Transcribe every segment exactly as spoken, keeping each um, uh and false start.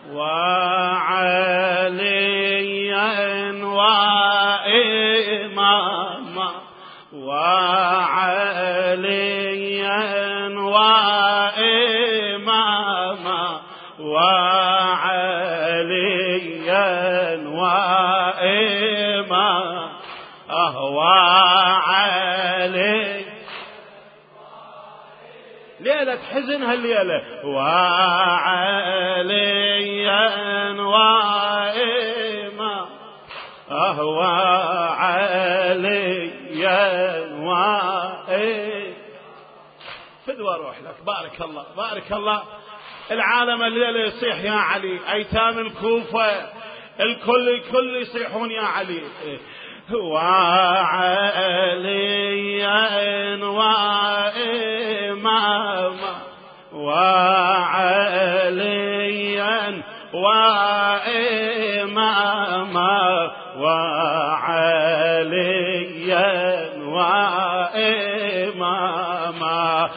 وعليا وإماما وعليا وإماما وعليا وإماما وعلي ليلة حزن هالليلة وعليا وإماما وعليا وإماما فدوى روح لك. بارك الله بارك الله. العالم الليلة يصيح يا علي، أيتام الكوفة الكل الكل يصيحون يا علي. وعليا وإماما وعليا وإماما وعليا وإماما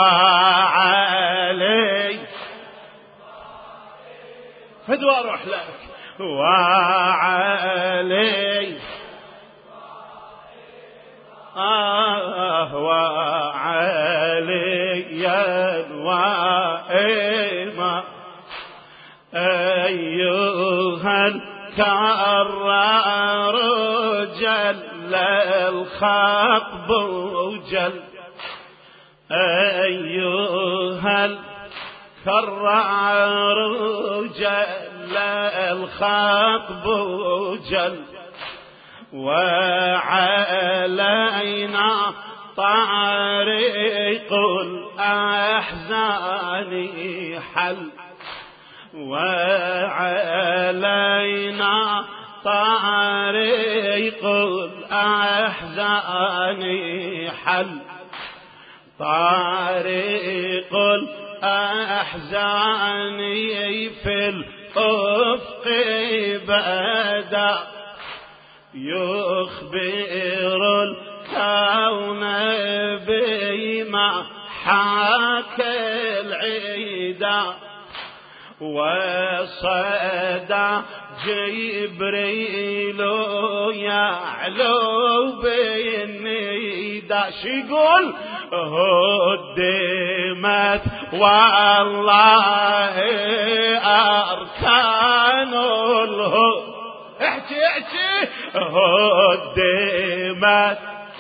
وعلي فدوى روح لك. وعلي آه وعليا وإماما أيها الكرار جل الخطب جل أيها الكرار جل الخطب جل وعلينا طريق الأحزان حل وعلينا طريق الأحزان حل طريق الأحزان في الأفق بدا يخبر الكون بما حاكى العدا وصدى جبريل يعلو بالندى شيقول هدمت والله أركان الهدى احكي احكي هدمت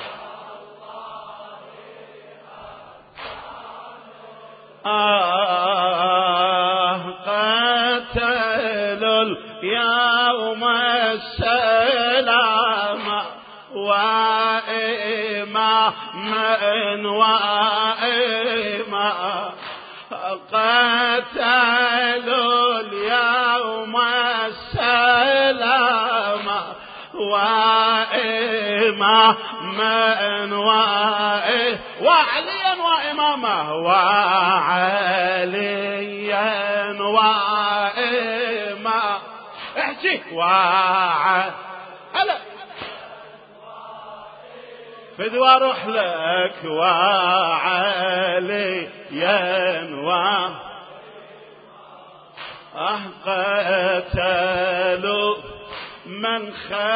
آه قتلوا اليوم السلام وإماما وإماما قتلوا اليوم السلام وإماما وعليا وإماما وعليا وإماما احكي وعليا فدوى روح لك وعليا قتلوا من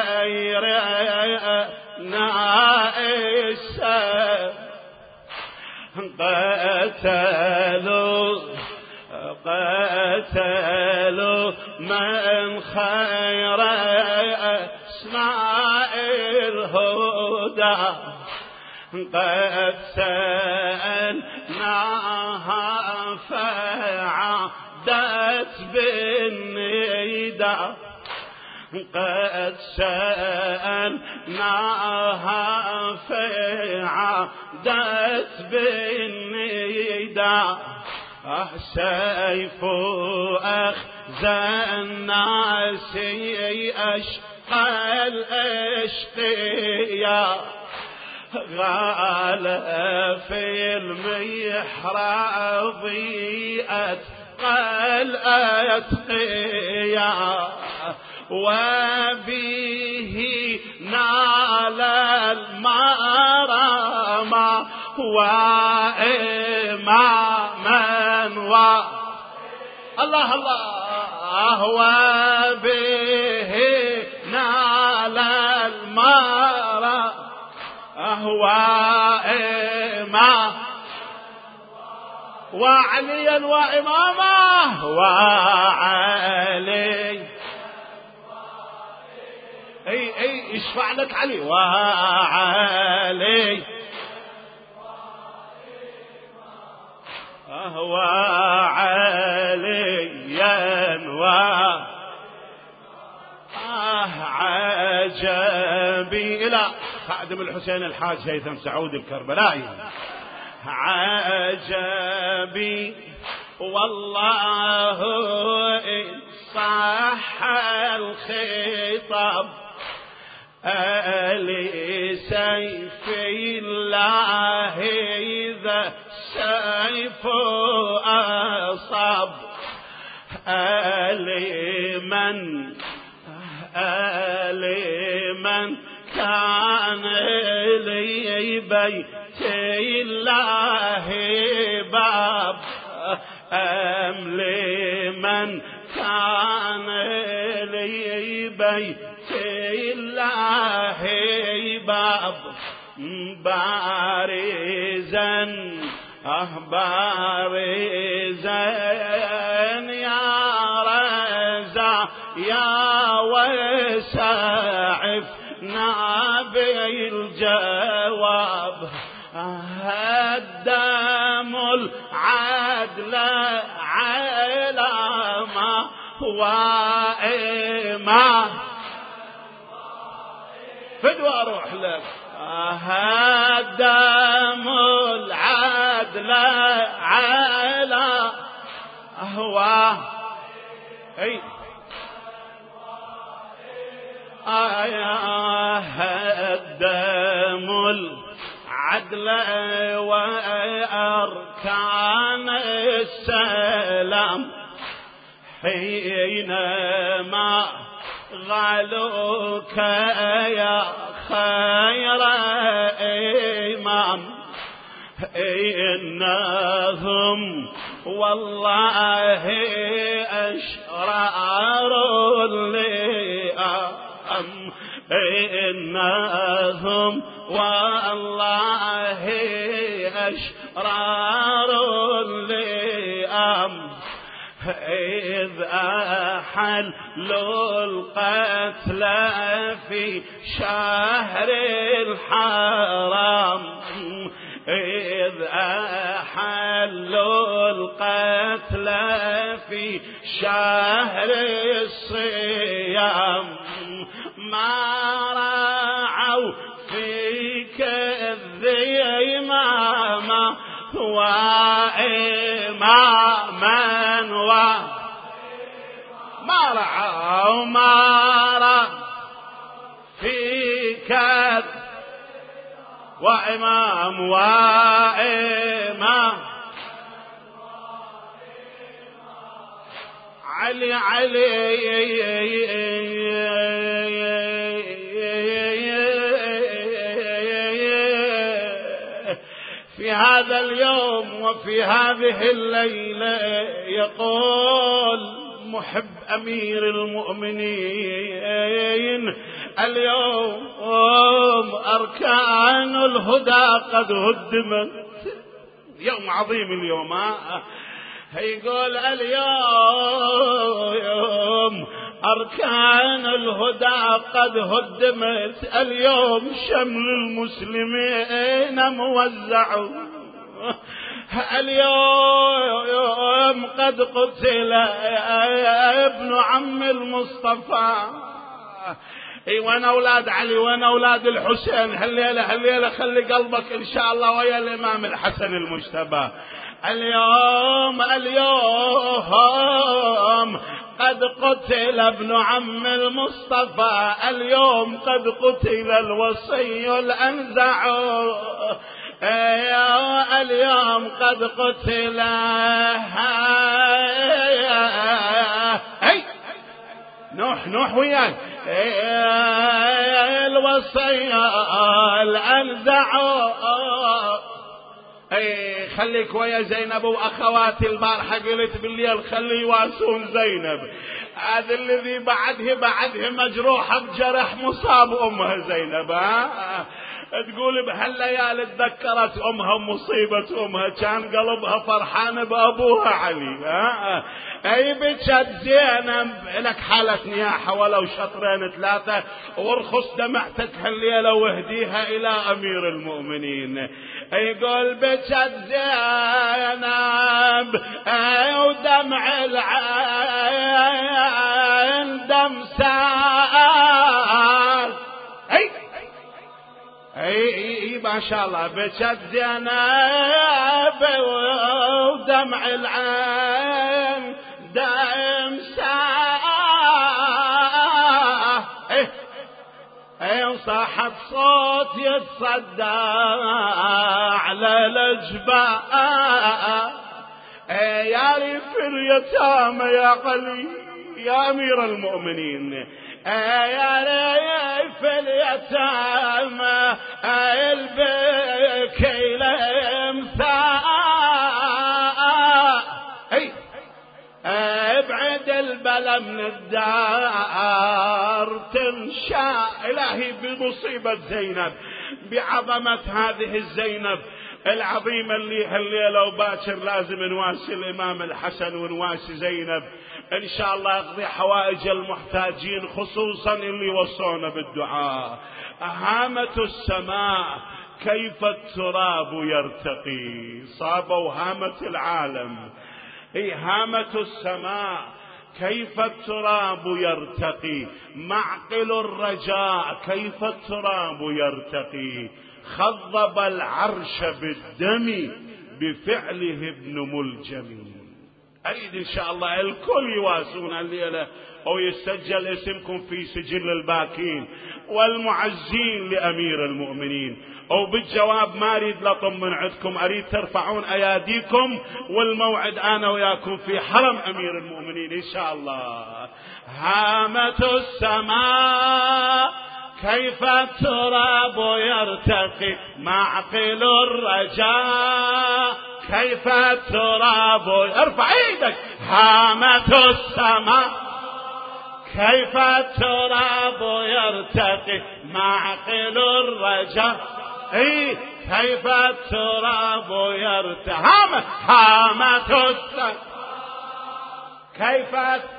خيرنا قتلوا قتلوا من خير اسماء الهدى قد سألناها فعادت بالندى قد سألناها فعادت بالندى سيف أخزى الناس أشقى الأشقياء غال في المحراب أتقى الأتقياء وبه نال المرام وإماما و الله الله وبه نال المرى وإمام وعليا وإمامه وعلي اي اي اشفع لك علي وعلي هو عليا و آه عجبي إلى خادم الحسين الحاج هيثم سعود الكربلائي عجبي والله إن صح الخطاب ألي سيف الله إذا سيف أصاب ألي من ألي من كان لي بيت الله باب أم لمن كان لي بيت الله باب بارزا أه بارزا يا رزا يا وسعفنا بالجواب الدم العدل على ما وإما فدوى أروح لك الدم العدل على أهواه أي آياه الدم العدل وأركان السلام حينما غلوك يا خير إمام إنهم والله أشرار اللئام إنهم والله أشرار اللئام إذ أحلوا القتل في شهر الحرام إذ أحلوا القتل في شهر الصيام ما رعوا فيك الذيمامة وإماما وما رعوا ما رعوا فيك وإمام وإمام علي علي في هذا اليوم وفي هذه الليلة يقول محب أمير المؤمنين اليوم أركان الهدى قد هدمت يوم عظيم اليوم يقول اليوم أركان الهدى قد هدمت اليوم شمل المسلمين موزع اليوم قد قتل ابن عم المصطفى اي وانا اولاد علي وانا اولاد الحسين هالليله هالليله خلي قلبك ان شاء الله ويا الامام الحسن المجتبى اليوم اليوم قد قتل ابن عم المصطفى اليوم قد قتل الوصي الأنزع اليوم قد قتل هاي نوح نوح وياي الوصي الأنزع اي خليك ويا زينب واخواتي البارحه قلت بالليل خلي يواسون زينب هذا الذي بعده بعده مجروحة بجرح مصاب أمها زينب. ها تقول بهالليالي تذكرت أمها مصيبة أمها كان قلبها فرحان بأبوها علي. ها أي بجد زينب لك حالة نياحة ولو شطرين ثلاثة وارخص دمعتك هالليلة واهديها إلى أمير المؤمنين. يقول بجد زينب أي ودمع العين دم سال. أي اي ما شاء الله بجد زينب ودمع العين دم سال. اي اي صاحت صوت يتصدى على الأجباء. اي يا ريف اليتامى يا علي يا أمير المؤمنين. يا ريف اليتامى البكي الامثال. ابعد البلا من الدار تنشا. إلهي بمصيبة زينب بعظمة هذه الزينب العظيمة اللي هالليلة وباكر لازم نواسي الإمام الحسن ونواسي زينب إن شاء الله يقضي حوائج المحتاجين خصوصا اللي وصونا بالدعاء. هامة السماء كيف التراب يرتقي. صابوا هامة العالم. هي هامة السماء كيف التراب يرتقي. معقل الرجاء كيف التراب يرتقي. خضب العرش بالدم بفعله ابن ملجم. أريد إن شاء الله الكل يواسون الليلة أو يسجل اسمكم في سجل الباكين والمعزين لأمير المؤمنين. أو بالجواب ما أريد لطم من عندكم، أريد ترفعون أياديكم والموعد أنا وياكم في حرم أمير المؤمنين إن شاء الله. هامة السماء كيف التراب يرتقي. معقل الرجاء كيف التراب. ارفع ايدك. هامة السماء كيف التراب يرتقي. معقل الرجاء اي كيف التراب يرتقي. هامة هامة السماء كيف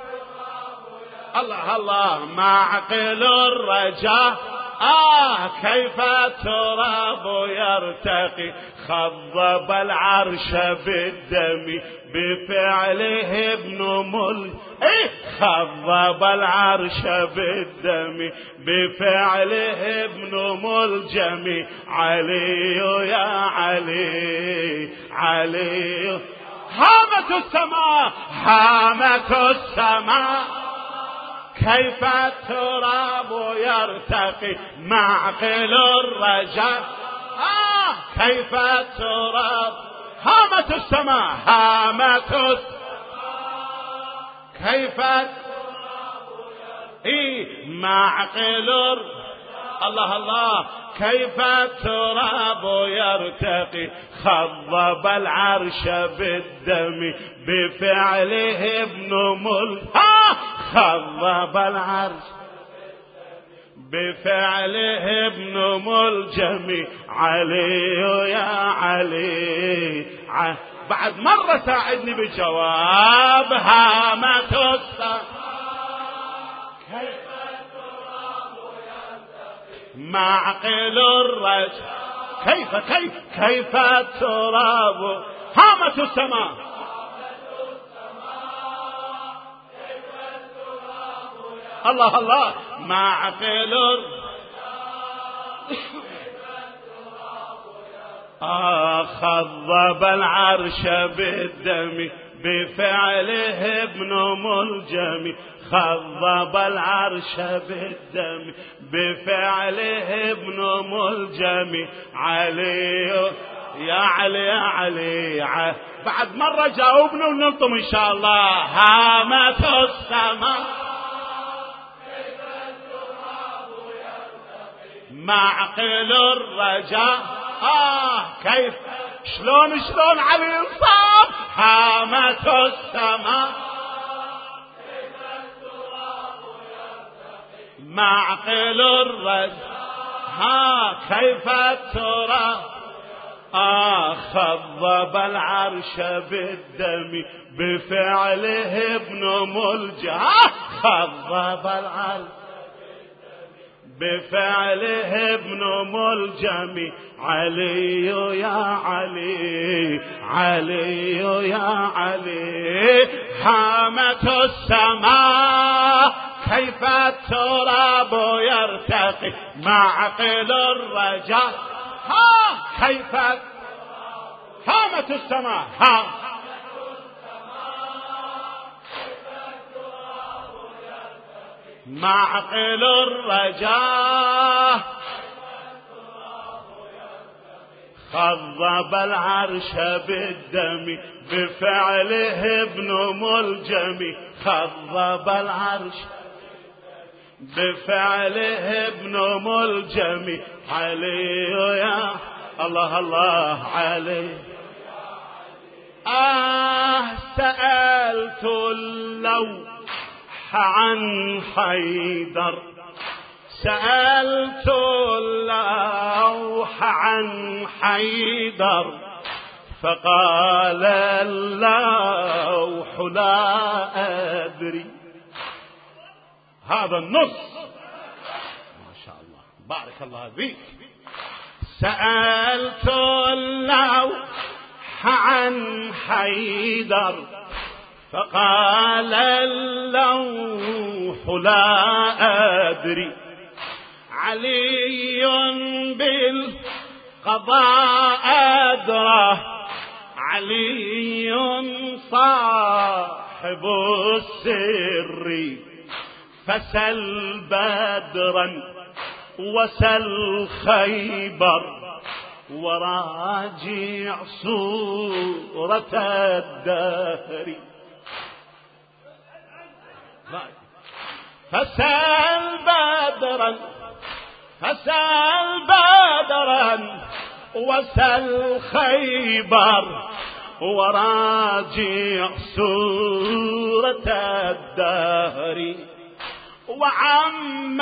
الله الله. معقل الرجاء آه كيف التراب يرتقي. خضب العرش بالدم بفعله ابن مل. إيه خضب العرش بالدم بفعله ابن ملجم. علي يا علي علي. هامة السماء هامة السماء كيف التراب يرتقي. معقل الرجاء آه كيف التراب. هامة السماء هامة السماء كيف التراب يرتقي. معقل الله الله. كيف التراب يرتقي. خضب العرش بالدم بفعله ابن مل. خضب العرش بفعله ابن ملجم. علي يا علي ع... بعد مرة ساعدني بجواب. هامة السماء كيف التراب يرتقي. معقل الرجاء كيف كيف كيف التراب. هامة السماء الله الله. معقل آه خضب العرش بالدم بفعله ابن ملجم. خضب العرش بالدم بفعله ابن ملجم. علي يا علي يا علي ع... بعد مرة جاوبنا ونلطم إن شاء الله. هامة السماء معقل الرجاء آه كيف شلون شلون على الإنصاف. هامة السماء كيف معقل الرجاء ها كيف ترى خضب العرش بالدم بفعله ابن ملجم خضب العرش بفعله ابن ملجم علي يا علي علي يا علي هامة السماء كيف التراب يرتقي معقل الرجاء ها كيف هامة السماء ها معقل الرجاء خضب العرش بالدم بفعله ابن ملجم خضب العرش بفعله ابن ملجم علي يا الله الله علي آه سألت اللوح عن حيدر سألت اللوح عن حيدر فقال اللوح لا أدري. هذا النص ما شاء الله بارك الله فيك. سألت اللوح عن حيدر فقال اللوح لا أدري علي بالقضاء أدرى علي صاحب السر فسل بدرا وسل خيبر وراجع صورة الدهر فسل بدرا فسل بدرا وسل خيبر وراجع صورة الدهر وعم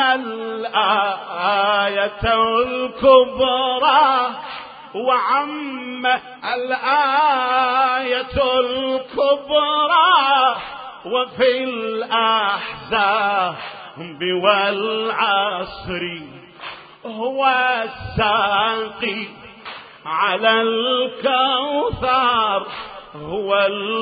الآية الكبرى وعم الآية الكبرى وفي الأحزاب والعصر هو الساقي على الكوثر هو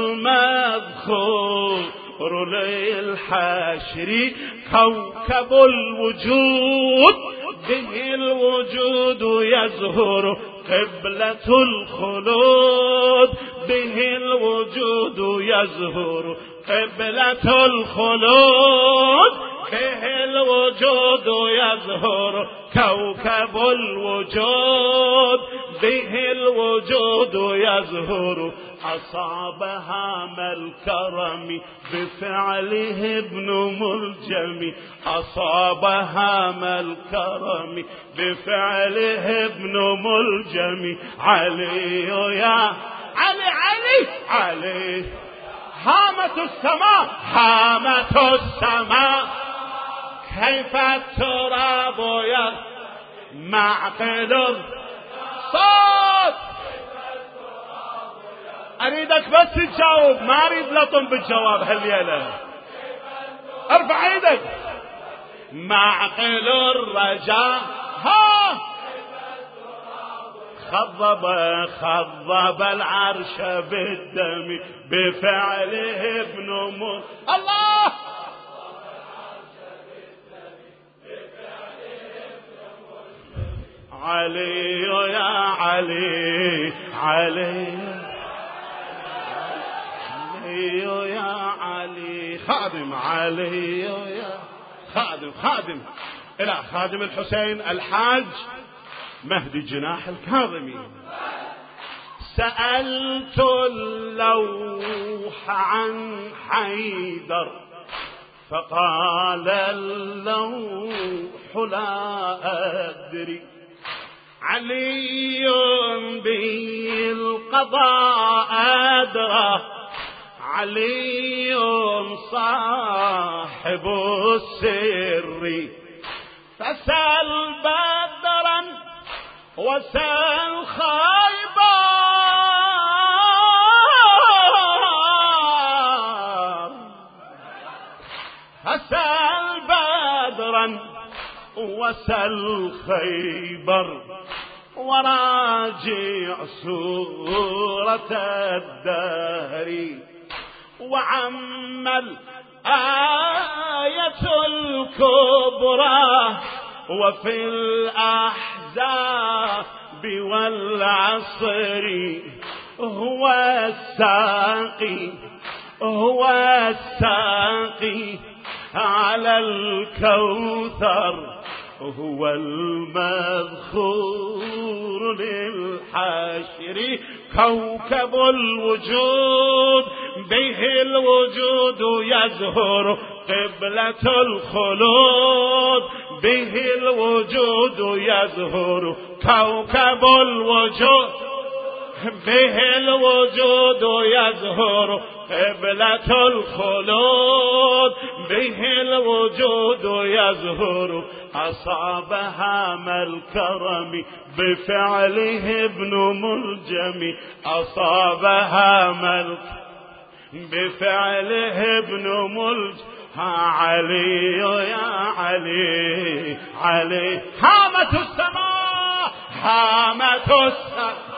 المذخور للحشر كوكب الوجود به الوجود يزهر قبلة الخلود به الوجود يزهر قبلة الخلود به الوجود يزهر كوكب الوجود به الوجود يزهر أصاب هام الكرم بفعله ابن ملجم أصاب هام الكرم بفعله ابن ملجم علي يا علي علي علي هامة السماء هامة السماء كيف التراب يا معقل الصوت. أريدك بس تجاوب ما أريد لطم بالجواب هالليلة. ارفع ايدك. معقل الرجاء ها خضب خضب العرش بالدم بفعله ابن مل الله علي يا علي علي علي يا علي خادم علي يا خادم خادم إلى خادم الحسين الحاج مهدي جناح الكاظمي. سألت اللوح عن حيدر فقال اللوح لا أدري علي بالقضاء أدرى علي صاحب السر أسأل بدرا وسأل خيبر أسأل بدرا وسأل خيبر وراجع سورة الدهر وعم الآية الكبرى وفي الأحزاب والعصر هو الساقي هو الساقي على الكوثر هو المذخور للحشر كوكب الوجود به الوجود يزهر قبلة الخلود به الوجود يزهر كوكب الوجود به الوجود يزهر قبلة الخلود به الوجود يزهر أصاب هام الكرم بفعله ابن ملجم أصاب هام الكرم بفعله ابن ملجم علي يا علي علي هامة السماء هامة السماء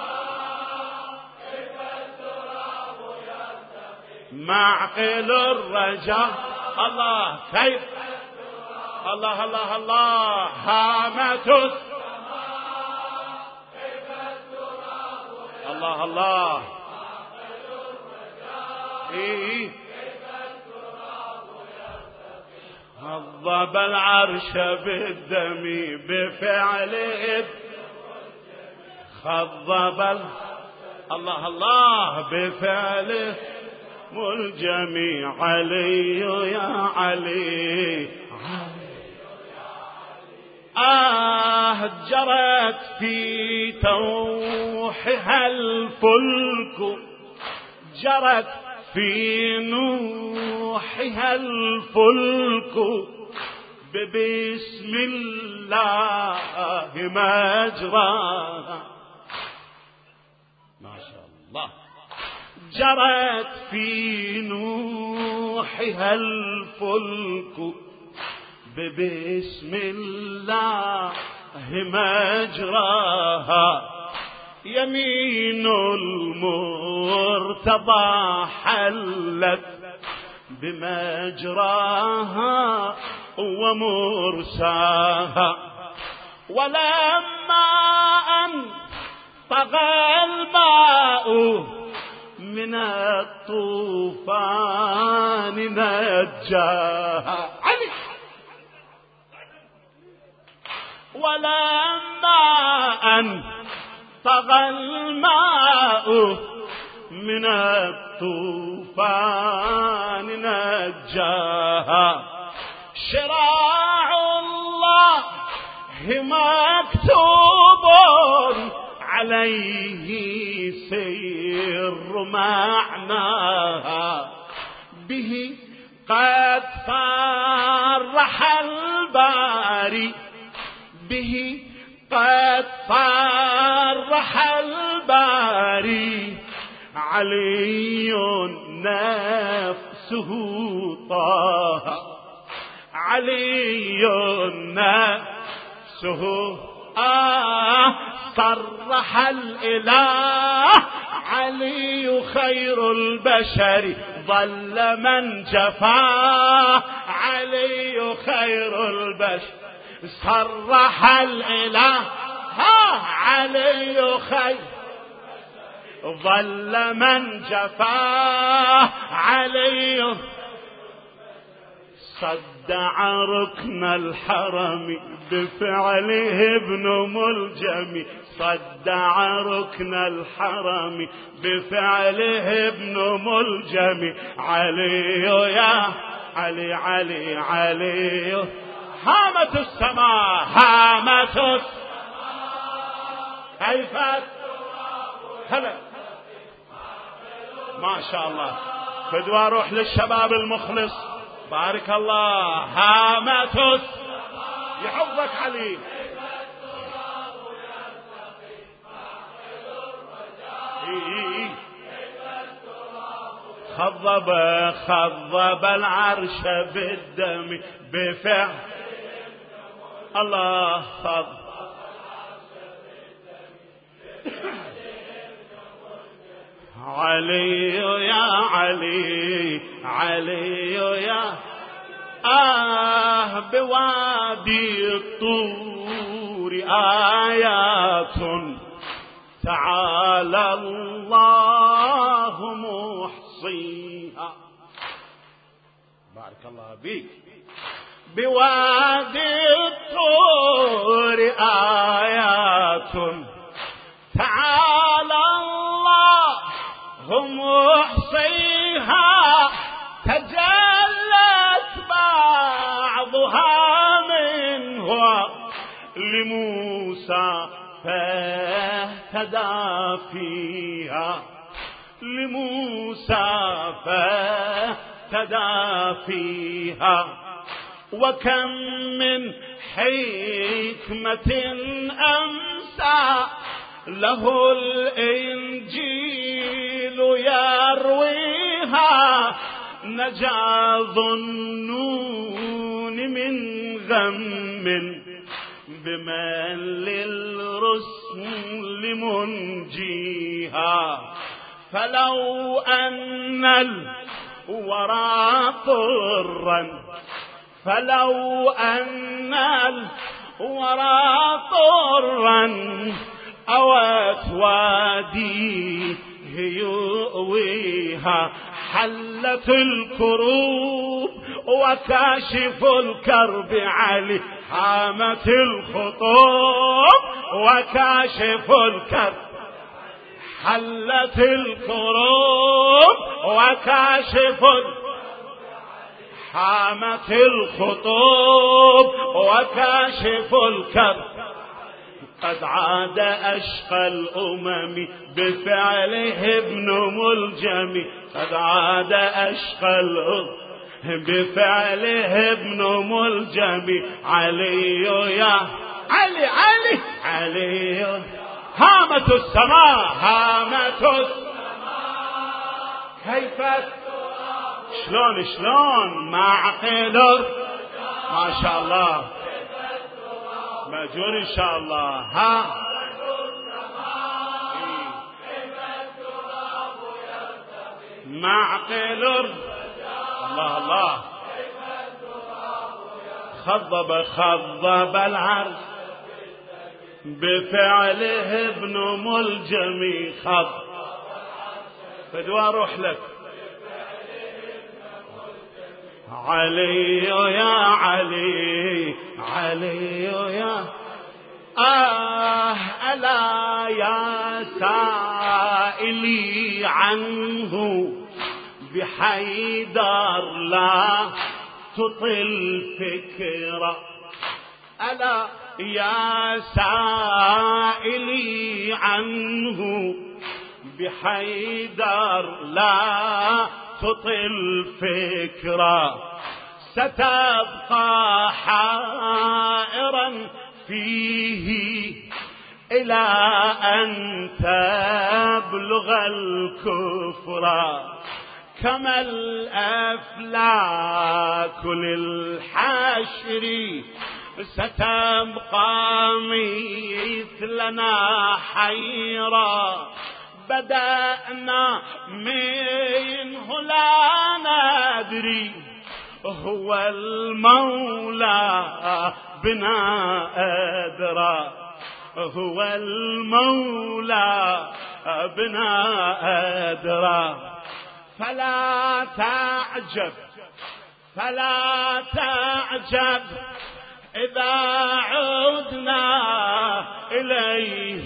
معقل الرجاء الله كيف الله الله الله هامة السماء كيف التراب الله الله معقل الرجاء إيه كيف التراب هضب العرش بالدم بفعله خضب الله الله بفعله ملجمي علي يا علي آه جرت في توحها الفلك جرت في نوحها الفلك ببسم الله مجراها ما شاء الله جرت في نوحها الفلك ببسم الله مجراها يمين المرتضى حلت بمجراها ومرساها ولما أن طغى الماء من الطوفان نجاها علي ولما أن طغى الماء من الطوفان نجاها شراع الله مكتوب عليه سير معناها به قد فرح الباري به قد فرح الباري علي نفسه طه علي نفسه آه صرح الإله علي خير البشر ظل من جفاه علي خير البشر صرح الإله ها علي خير ظل من جفاه علي صدع ركن الحرم بفعله ابن ملجم صدع ركن الحرم بفعله ابن ملجم علي يا علي علي علي هامة السماء هامة السماء كيف هلا ما شاء الله فدوى روح للشباب المخلص بارك الله هامة يحفظك علي. خضب خضب العرش بالدم بفعل الله. خضب علي يا علي علي يا آه بوادي الطور آيات تعالى الله محصيها. بارك الله بيك. بوادي الطور آيات تعالى الله محصيها. تجلت بعضها منه لموسى فاهتدى فيها. لموسى فاهتدى فيها. وكم من حكمة أمسى له الإنجيل يرويها. نجا ظنون من غم بمن للرسل منجيها. فلو أن الورى طرا فلو أن الورى طرا أوت واديه يؤويها. حلت الكروب وكاشف الكرب علي. حامت الخطوب وكاشف الكرب. حلت الكروب وكاشف الكرب. حامت الخطوب وكاشف الكرب. قد عاد أشقى الأمم بفعله ابن ملجم. قد عاد أشقى الأمم بفعله ابن ملجم. علي يا علي علي علي. هامت السماء هامت السماء. كيف شلون شلون معقل ما شاء الله مأجور إن شاء الله. ها معقل الله الله. خضب خضب العرش بفعله ابن ملجم. خض فدوا روح لك. علي يا علي علي يا آه ألا يا سائلي عنه بحيدر لا تطل فكرة. ألا يا سائلي عنه بحيدر لا تطل فكرة. ستبقى حائرا فيه إلى أن تبلغ الكفر. كما الأفلاك للحشر ستبقى مثلنا حيرا. بدأنا منه لا ندري هو المولى بنا أدرى. هو المولى بنا أدرى. فلا تعجب فلا تعجب إذا عدنا إليه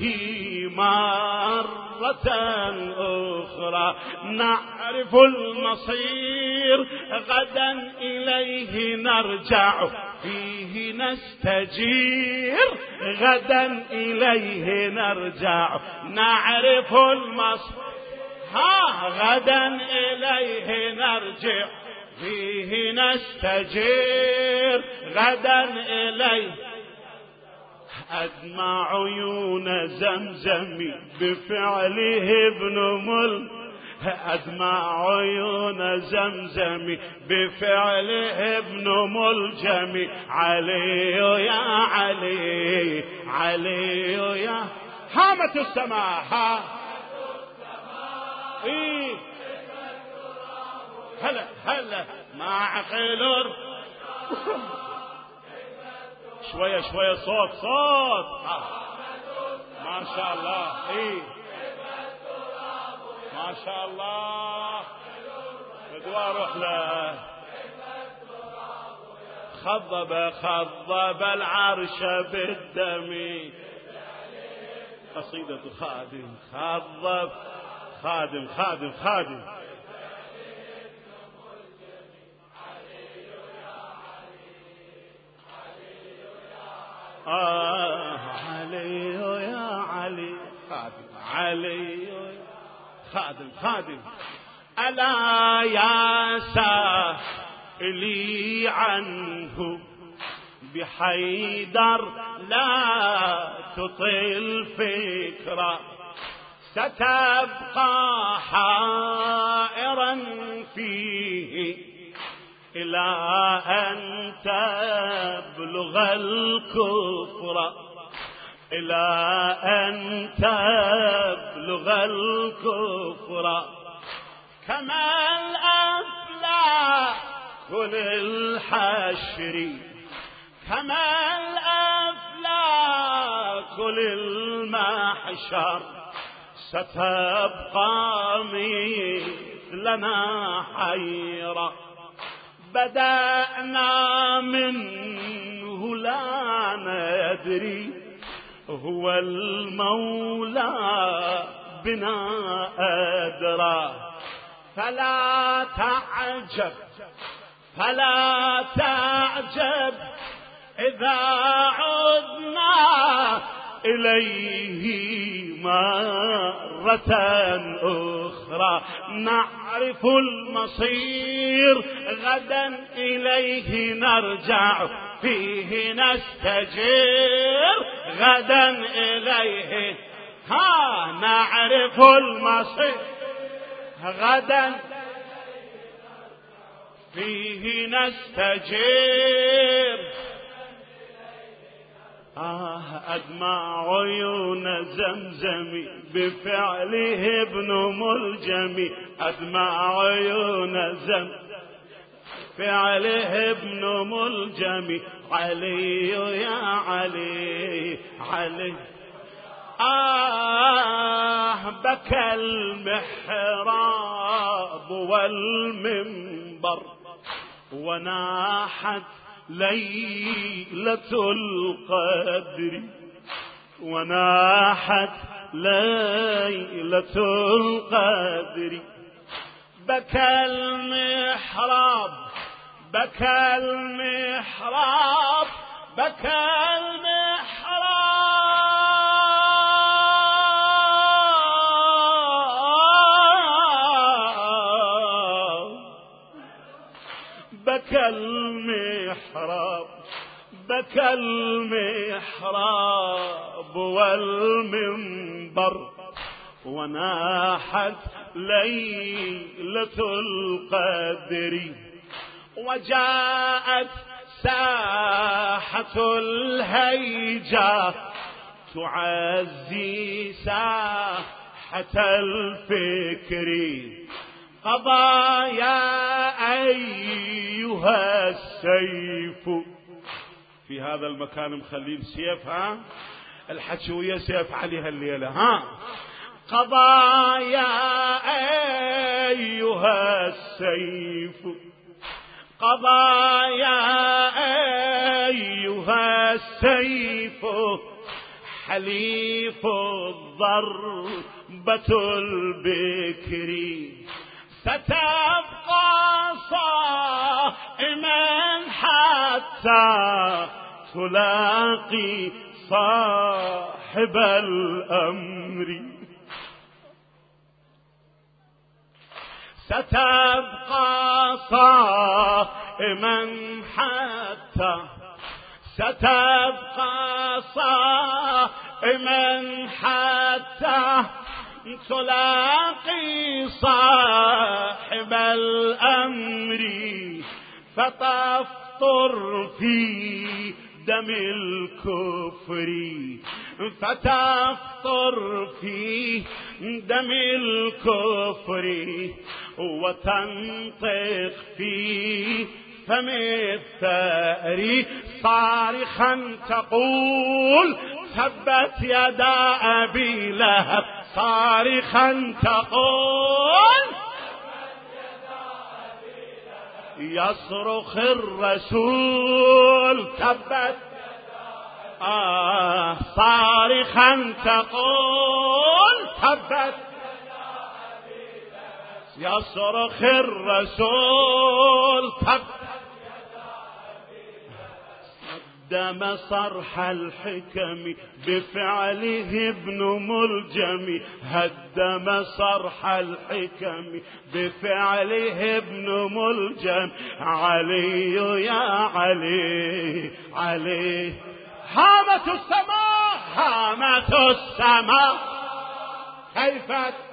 مرة أخرى. نعرف المصير غدا إليه نرجع فيه نستجير. غدا إليه نرجع نعرف المصير. ها غدا إليه نرجع فيه نستجير. غدا إليه أدمع عيون زمزم بفعله ابن مل أدمع عيون زمزم بفعله ابن ملجم علي يا علي علي يا هامت السماء ها إيه هلا هلا مع خلر شوية شوية صوت صوت ما شاء الله إيه ما شاء الله بدوا اروح له خضب خضب العرش بالدم قصيدة خادم خضب خادم خادم خادم آه علي يا علي خادم علي يا خادم خادم ألا يا سائلي عنه بحيدر لا تطل فكرة ستبقى حائرا فيه إلى أن تبلغ الكفر إلى أن تبلغ الكفر كما الأفلاك كل الحشر كما الأفلاك كل المحشر ستبقى مثلنا حيرة بدأنا منه لا ندري هو المولى بنا أدرى فلا تعجب فلا تعجب إذا عدنا إليه مرة أخرى نعرف المصير غدا إليه نرجع فيه نستجير غدا إليه ها نعرف المصير غدا فيه نستجير آه أدمع عيون زمزم بفعله ابن ملجم أدمع عيون زمزم فعله ابن ملجم علي يا علي علي آه بكى المحراب والمنبر وناحت ليلة القدر وناحت ليلة القدر بكى المحراب بكى المحراب بكى المحراب بكى المحراب بكى المحراب والمنبر وناحت ليلة القدر وجاءت ساحة الهيجة تعزي ساحة الفكر قضايا أيها السيف في هذا المكان مخلين سيف ها الحشوية سيف عليها الليلة ها قضايا أيها السيف قضايا أيها السيف حليف الضربة البكر ستبقى صائما حتى تلاقي صاحب الأمر ستبقى صائما حتى ستبقى صائما حتى تلاقي صاحب الأمر فتفطر في دم الكفر فتفطر في دم الكفر وتنطق في فم الثأر صارخا تقول تبت يدا أبي لهب صارخا تقول يصرخ الرسول تبت آه صارخا تقول تبت يصرخ الرسول تبت دم صرح الحكم بفعله ابن ملجم هدم صرح الحكم بفعله ابن ملجم علي يا علي علي هامت السماء هامت السماء كيف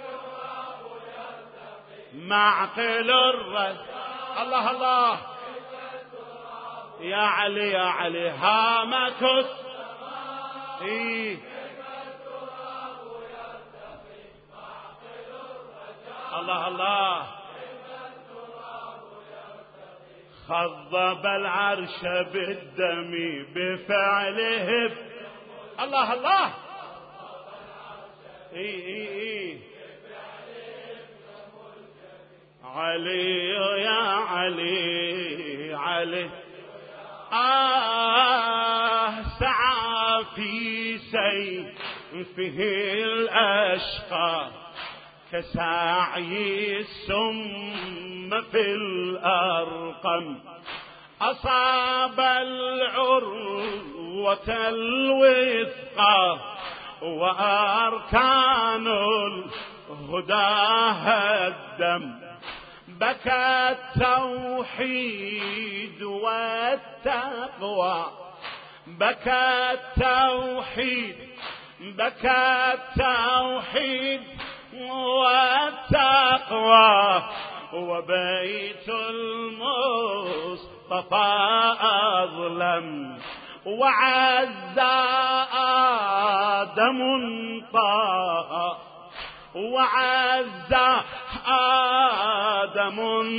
معقل الرد الله الله يا علي يا علي هامت السماء إيه الله الله خضب العرش بالدم بفعله الله الله إيه إيه إيه علي يا علي علي آه سعى في سيفه الأشقى كساعي السم في الأرقم أصاب العروة الوثقى وأركان الهدى هدم بكى التوحيد والتقوى بكى التوحيد بكى التوحيد والتقوى وبيت المصطفى أظلم وعز آدم طه وعز آدم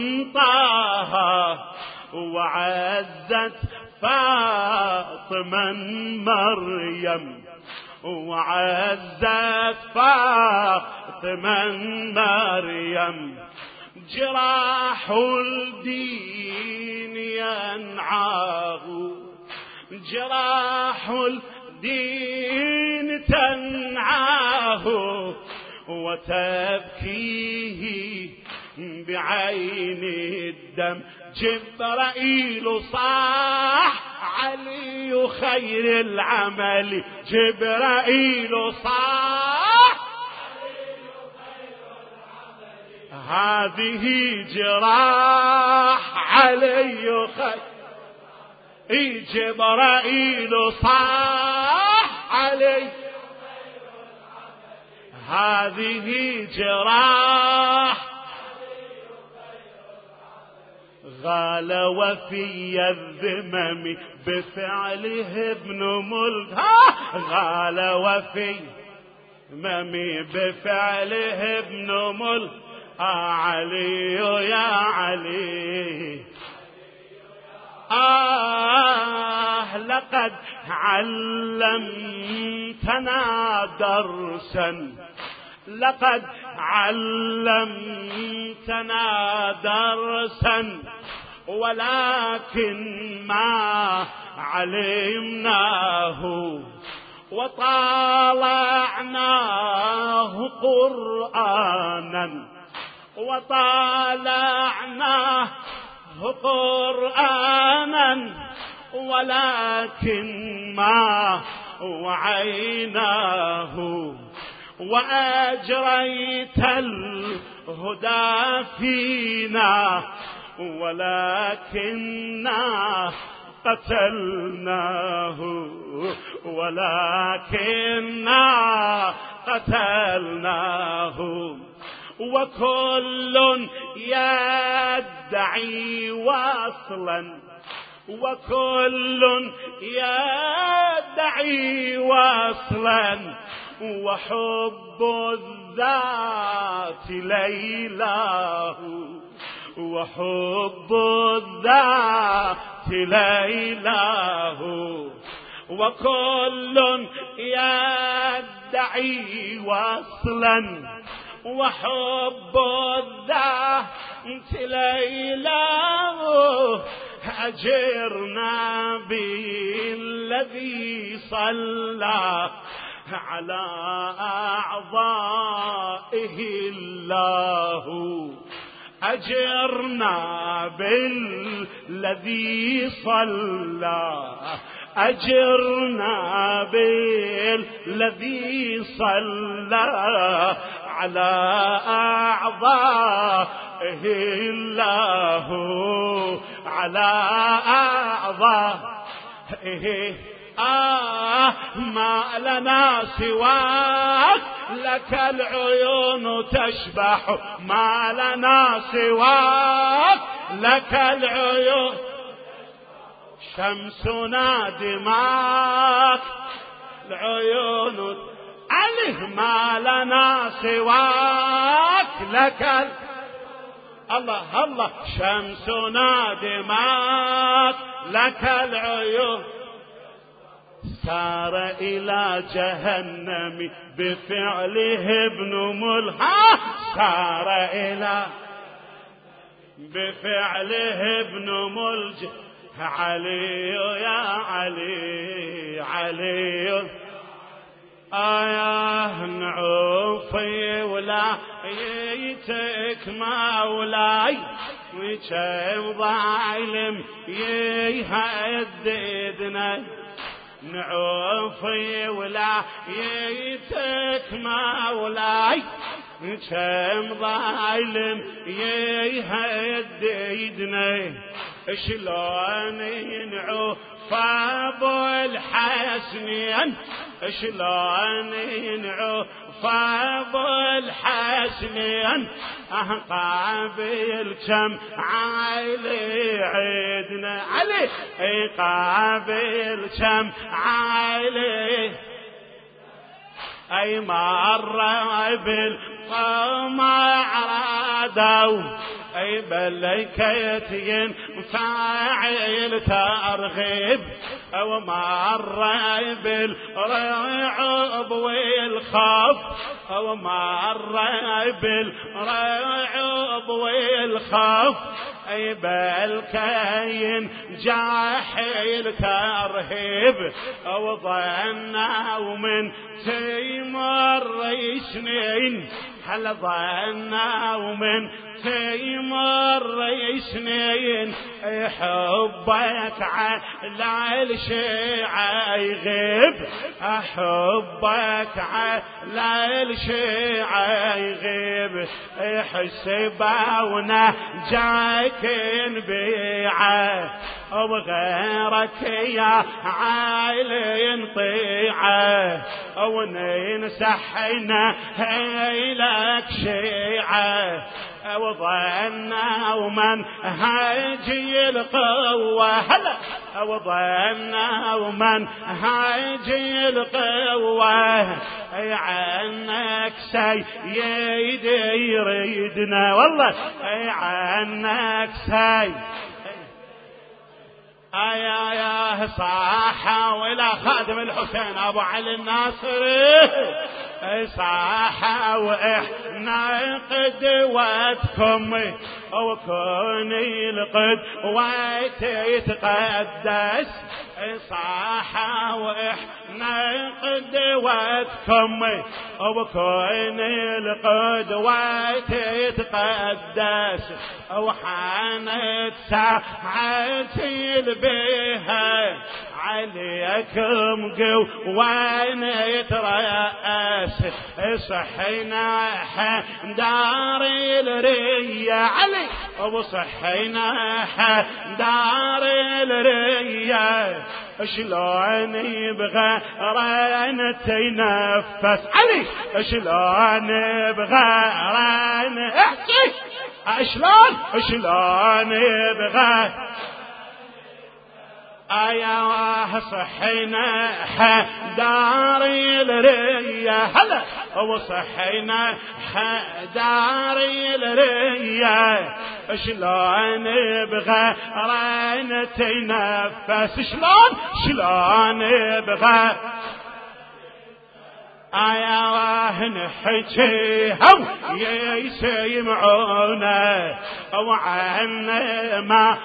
طه وعزت فاطمة مريم وعزت فاطمة مريم جراح الدين ينعاه جراح الدين تنعاه وتبكيه بعين الدم جبرائيل صاح علي خير العمل جبرائيل صاح هذه جراح علي خير جبرائيل صاح علي هذه جراح غال وفي الذمم بفعله ابن ملك غال وفي ممي بفعله ابن ملك آه علي يا علي آه لقد علمتنا درسا لقد علمتنا درسا ولكن ما علمناه وطالعناه قرآنا وطالعناه قرآنا ولكن ما وعيناه وأجريت الهدى فينا ولكننا قتلناه ولكننا قتلناه وكل يدعي وصلا وكل يدعي وصلا وحب الذات ليلاه وحب الذات ليلاه وكل يدعي وصلا وحب الذات ليلاه أجرنا بالذي صلى على أعضائه الله أجرنا بالذي صلى أجرنا بالذي صلى على أعضائه الله على أعضائه آه ما لنا سواك لك العيون تشبح ما لنا سواك لك العيون شمسنا دماك العيون عليه ما لنا سواك لك ال... الله الله شمسنا دماك لك العيون سار إلى جهنم بفعله ابن ملحى سار إلى بفعله ابن ملج علي يا علي علي آياه نعوفي ولا يتك مولاي وكم ظالم يهددنا نعوفي ولا يتك مولاي كم ظالم يهددنا شلون ينعوف ابو الحسنين شلون ينعوف ابو الحسنين اه قابل كم عايلي عيدنا علي اي قابل كم عايلي اي مرة بالقوم عرادوا اي بليكيتين فاعل ترغيب او مرة بالرعب والخوف او مرة بالرعب والخوف اي بالكين جاحل ترهيب او ظنوا من تيمر سنين هل ظنوا من تيمر سنين حبك على الشيعة يغيب حبك على الشيعة يغيب حسبونا جاكن بيعه وغيرك يا عالي طيعه وننسحنا لك شيعه وظننا ومن هاجي القوة هلا وظننا ومن هاجي القوة عنك سيد يريدنا والله عنك سيد يا يا صاحة ولا خادم الحسين أبو علي الناصري صاحة وإحنا قدوتكم وكوني القدوة يتقدس صاحة وإحنا قدوتكم وكوني القدوة يتقدس وحانت ساعتي البيها عليكم قوان يترأس صحينا دار الرية علي وصحينا دار الرية شلون يبغى ران تنفس علي شلون يبغى ران احكي شلون شلون يبغى ايوه صحينا دار الرية هلا وصحينا دار الرية شلون يبغى ران تنفس شلون شلون يبغى ايوه نحكيهم يسمعونا وعنا ما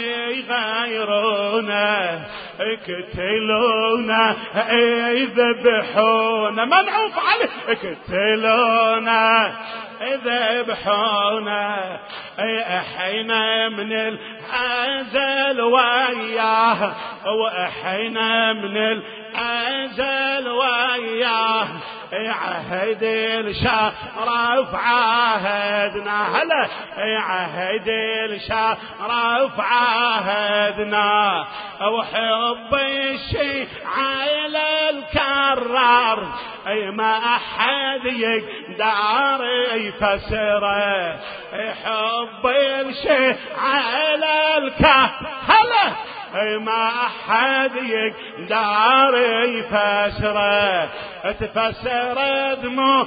يغيرونا اقتلونا يذبحونا منعوف عليه اقتلونا يذبحونا احينا من الازل وياه واحينا من الازل وياه عهد الشرف عهدنا هلا عهد الشرف عهدنا وحب الشي على الكرار اي ما احد يقدر يفسره حب الشي على الكرار هلا ما احد يقدر يفسره تفسر دموع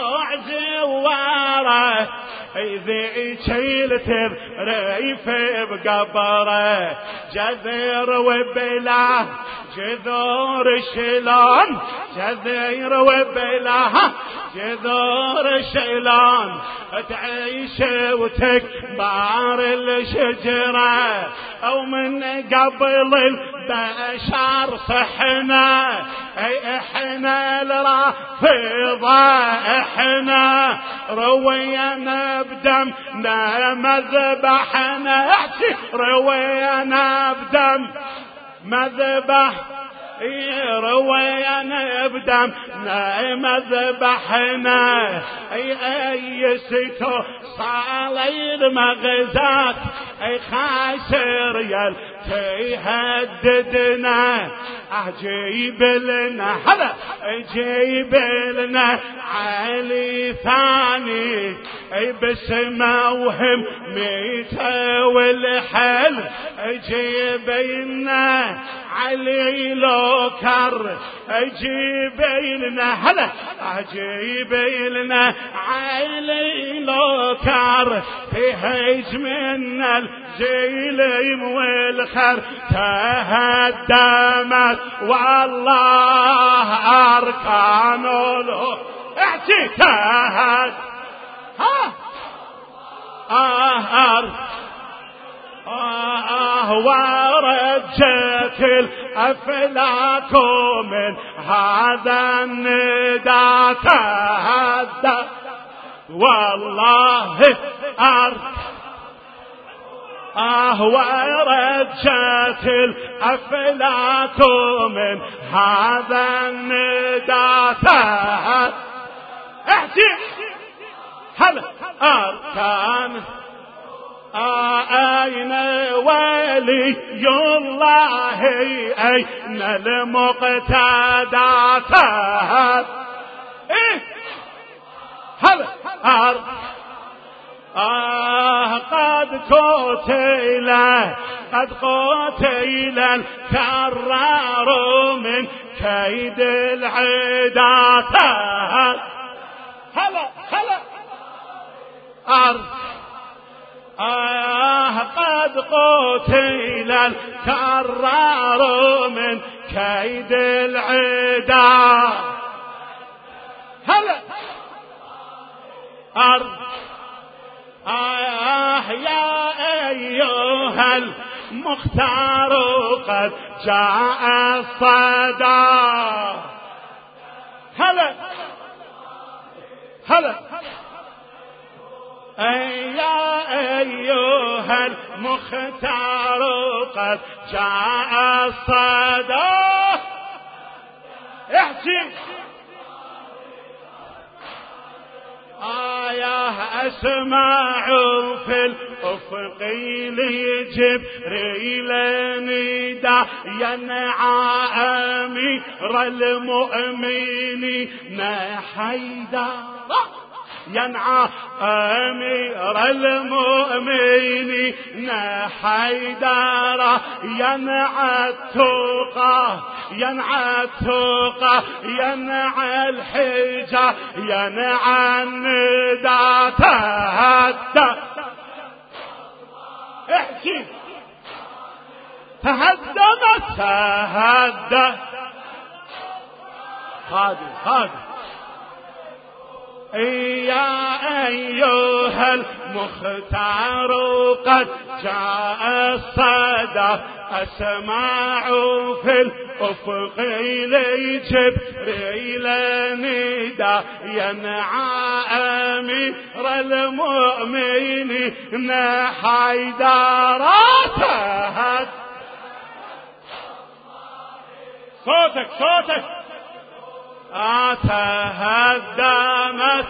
زواره اذا شيلت ريف بقبره جذر وبلا جذور شلون جذر وبلا جذور شلون تعيش وتكبر الشجرة او من قبل البشر صحنا اي احنا الرافضة احنا روينا بدمنا مذبحنا روينا بدم مذبح روينا بدمنا مذبحنا اي اي ستو صالي المغزات اي خاسر يل تهددنا اجيب لنا هلا اجيب لنا علي ثاني اي بسمه وهم ميته والحل اجيب لنا علي لو كر اجيب لنا هلا اجيب لنا علي لو كر تهجمنا الجيلم والخر تهدمت والله اركان له احكي تهد ها اه آه ورجت الأفلاك من هذا الندى تهدى والله أرض آه ورجت الأفلاك من هذا الندى تهدى احكي هلا أركان أين ولي الله أين المقتدى إيه هلا أرض آه قد قتل قد قتل الكرار من كيد العدا هلا هلا أرض آه قد قتل الكرار من كيد العدا هلا أرض آه يا أيها المختار قد جاء الصدى هلا هلا يا أيها المختار قد جاء الصدى احكي آية أسمع في الأفق لجبريل نداء ينعى أمير المؤمنين حيدر ينعى أمير المؤمنين حيدر ينعى التقى ينعى التقى ينعى الحجة ينعى الندى تهدى احكي تهدمت تهدى خادم خادم يا أيها المختار قد جاء الصدى أسمع في الأفق لجبريل نداء ينعى أمير المؤمنين حيدر تهدى صوتك صوتك تهدمت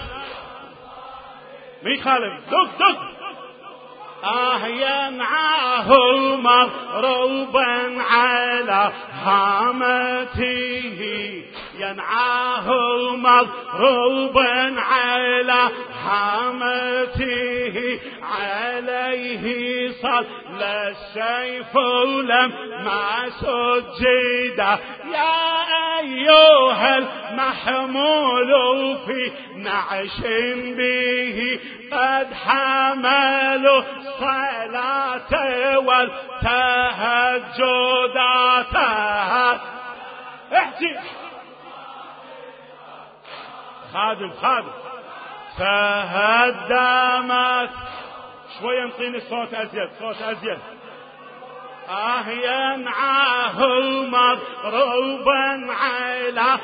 ميخالف دق دق آه ينعاه مضروبا على هامته ينعاه مضروبا على هامته عليه صلى السيف لما سجد يا أيها المحمول في نعش به قد حملوا الصلاة والتهجد تهد احكي خادم خادم تهدمت شوية انطيني الصوت أزيد صوت أزيد آه ينعاه مضروبا على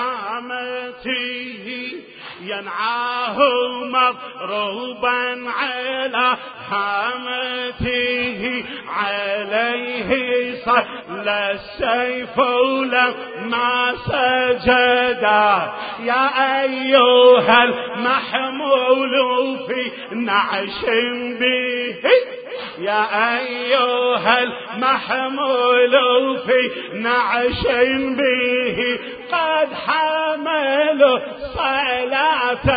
حامته ينعاه مضروبا على حامته عليه صلى السيف لما سجد يا أيها المحمول في نعش به يا أيها المحمول في نعش به قد حملوا الصلاة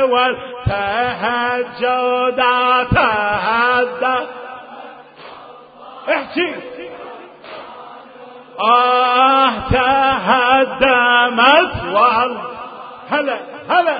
والتهجد تهدى احكي آه تهدمت والله هلا هلا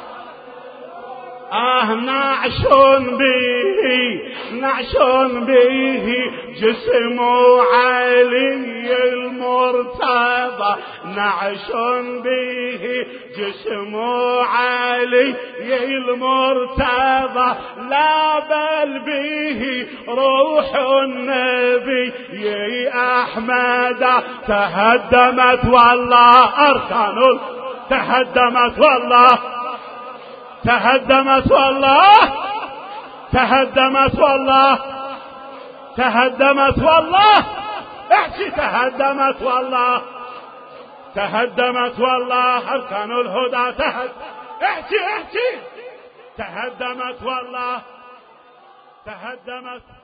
آه نعش به نعش به جسم علي المرتضى نعش به جسم علي المرتضى لا بل به روح النبي أحمد تهدمت والله أركان تهدمت والله تهدمت والله تهدمت والله تهدمت والله احكي تهدمت والله تهدمت والله أركان الهدى تهد احكي احكي تهدمت والله تهدمت